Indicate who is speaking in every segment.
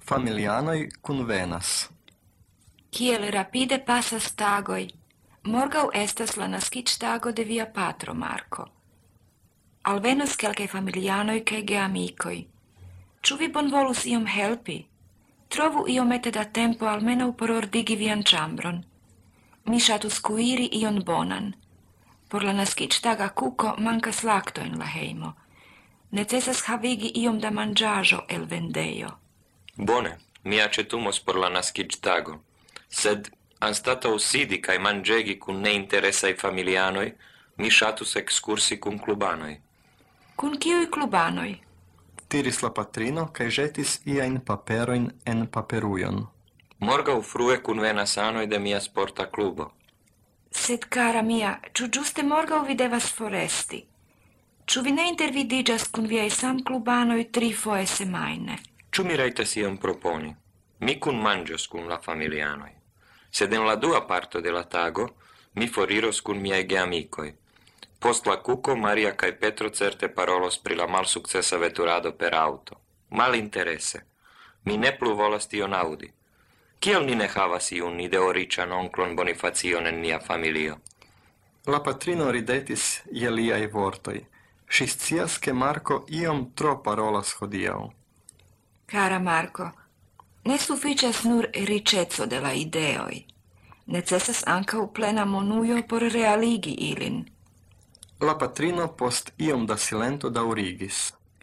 Speaker 1: Familianoj kunvenas.
Speaker 2: Kiel rapide pasas tagoj, morgaŭ estas la naskiĝtago de via patro, Marko. Alvenos kelkaj familianoj kaj geamikoj. Ĉu vi bonvolus iom helpi? Trovu iomete da tempo almenaŭ por ordigi vian ĉambron. Mi ŝatus kuiri ion bonan. Por la naskiĝtaga kuko mankas lakto en la hejmo. Necesas havigi iom da manĝaĵo el vendejo.
Speaker 3: Bone, mi aĉetumos por la naskiĝtago. Sed anstataŭ sidi kaj manĝegi kun neinteresaj familianoj, mi ŝatus ekskursi kun klubanoj.
Speaker 2: Kun kiuj klubanoj?
Speaker 1: Diris la patrino kaj ĵetis iajn paperojn en paperujon.
Speaker 3: Morgaŭ frue kunvenas anoj de mia sporta klubo.
Speaker 2: Sed, cara mia, ĉu ĝuste morgaŭ vi devas foresti? Ĉu vi ne intervidiĝas kun viaj samklubanoj 3 foje semajne?
Speaker 3: Ĉu mi rajtas ion proponi? Mi kunmanĝos kun la familianoj. Sed en la dua parto de la tago mi foriros kun miaj geamikoj. Post la kuko Maria kaj Petro certe parolos pri la malsukcesa veturado per aŭto. Malinterese. Mi ne plu volas tion aŭdi. Kiel ni ne havas iun ideoriĉan onklon Bonifacion en nia familio?
Speaker 1: La patrino ridetis je liaj vortoj. Ŝi scias, ke Marko iom tro parolas hodiaŭ.
Speaker 2: Cara Marko, ne sufiĉas nur riĉeco de la ideoj. Necesas ankaŭ plena monujo por realigi ilin.
Speaker 1: La patrino post iom da silento daŭrigis.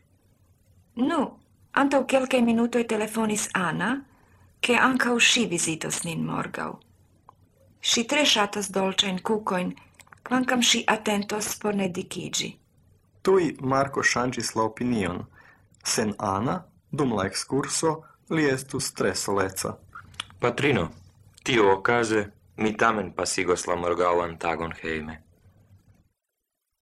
Speaker 2: Nu, antaŭ kelkaj minutoj telefonis Anna, ke ankaŭ ŝi vizitos nin morgaŭ. Ŝi tre ŝatas dolĉajn kukojn, kvankam ŝi atentos por ne dikiĝi.
Speaker 1: Tuj Marko ŝanĝis la opinion. Sen Anna, dum la ekskurso, li estus tre soleca.
Speaker 3: Patrino, tio okaze mi tamen pasigos la morgaŭan tagon hejme.